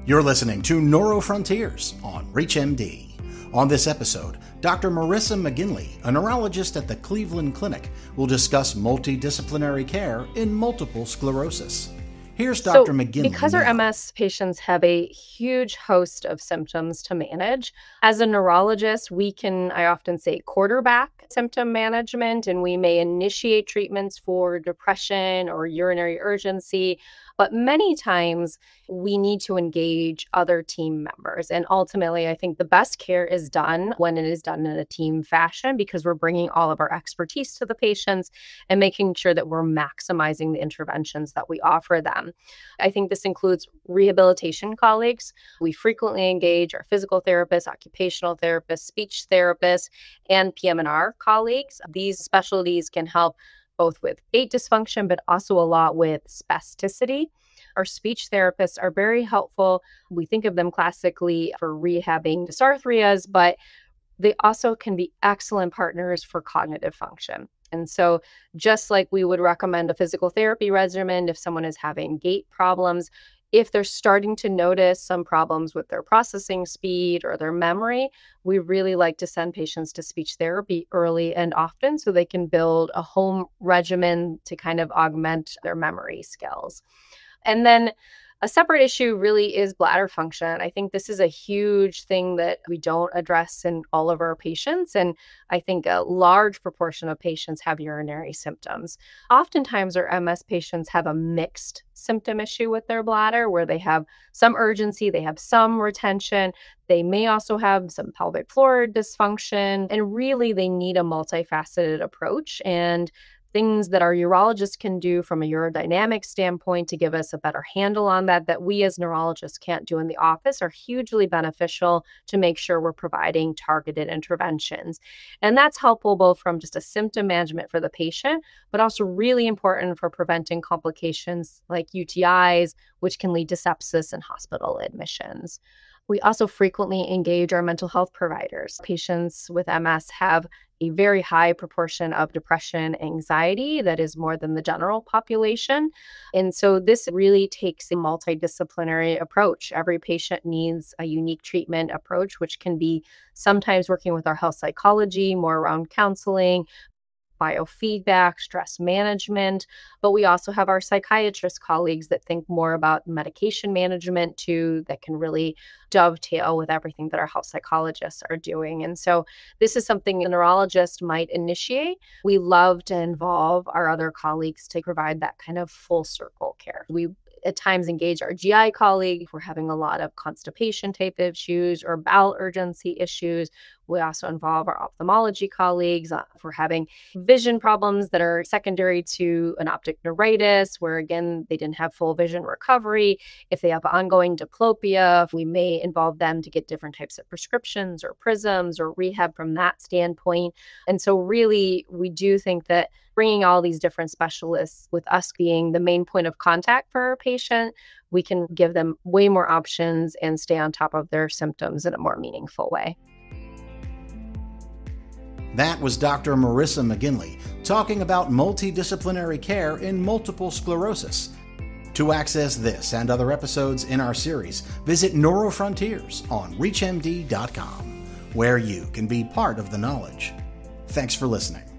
You're listening to NeuroFrontiers on ReachMD. On this episode, Dr. Marissa McGinley, a neurologist at the Cleveland Clinic, will discuss multidisciplinary care in multiple sclerosis. Here's Dr. McGinley. Because our MS patients have a huge host of symptoms to manage, as a neurologist, we can, I often say, quarterback symptom management, and we may initiate treatments for depression or urinary urgency. But many times we need to engage other team members. And ultimately, I think the best care is done when it is done in a team fashion because we're bringing all of our expertise to the patients and making sure that we're maximizing the interventions that we offer them. I think this includes rehabilitation colleagues. We frequently engage our physical therapists, occupational therapists, speech therapists, and PM&R colleagues. These specialties can help both with gait dysfunction, but also a lot with spasticity. Our speech therapists are very helpful. We think of them classically for rehabbing dysarthrias, but they also can be excellent partners for cognitive function. And so just like we would recommend a physical therapy regimen if someone is having gait problems, if they're starting to notice some problems with their processing speed or their memory, we really like to send patients to speech therapy early and often so they can build a home regimen to kind of augment their memory skills. And then a separate issue really is bladder function. I think this is a huge thing that we don't address in all of our patients. And I think a large proportion of patients have urinary symptoms. Oftentimes, our MS patients have a mixed symptom issue with their bladder where they have some urgency, they have some retention. They may also have some pelvic floor dysfunction. And really, they need a multifaceted approach. And things that our urologists can do from a urodynamic standpoint to give us a better handle on that we as neurologists can't do in the office are hugely beneficial to make sure we're providing targeted interventions. And that's helpful both from just a symptom management for the patient, but also really important for preventing complications like UTIs, which can lead to sepsis and hospital admissions. We also frequently engage our mental health providers. Patients with MS have a very high proportion of depression, anxiety that is more than the general population. And so this really takes a multidisciplinary approach. Every patient needs a unique treatment approach, which can be sometimes working with our health psychology, more around counseling, biofeedback, stress management, but we also have our psychiatrist colleagues that think more about medication management too, that can really dovetail with everything that our health psychologists are doing. And so this is something a neurologist might initiate. We love to involve our other colleagues to provide that kind of full circle care. We at times engage our GI colleague if we're having a lot of constipation type issues or bowel urgency issues. We also involve our ophthalmology colleagues if we're having vision problems that are secondary to an optic neuritis, where again, they didn't have full vision recovery. If they have ongoing diplopia, we may involve them to get different types of prescriptions or prisms or rehab from that standpoint. And so really, we do think that bringing all these different specialists with us being the main point of contact for our patient, we can give them way more options and stay on top of their symptoms in a more meaningful way. That was Dr. Marissa McGinley talking about multidisciplinary care in multiple sclerosis. To access this and other episodes in our series, visit NeuroFrontiers on ReachMD.com, where you can be part of the knowledge. Thanks for listening.